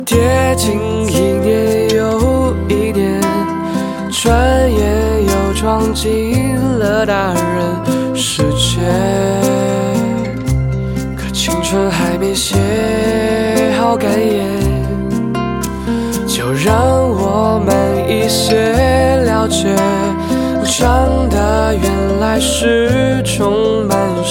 跌进一年又一年，转眼又闯进了大人世界。可青春还没写好感言，就让我们一些了解，长大原来是充满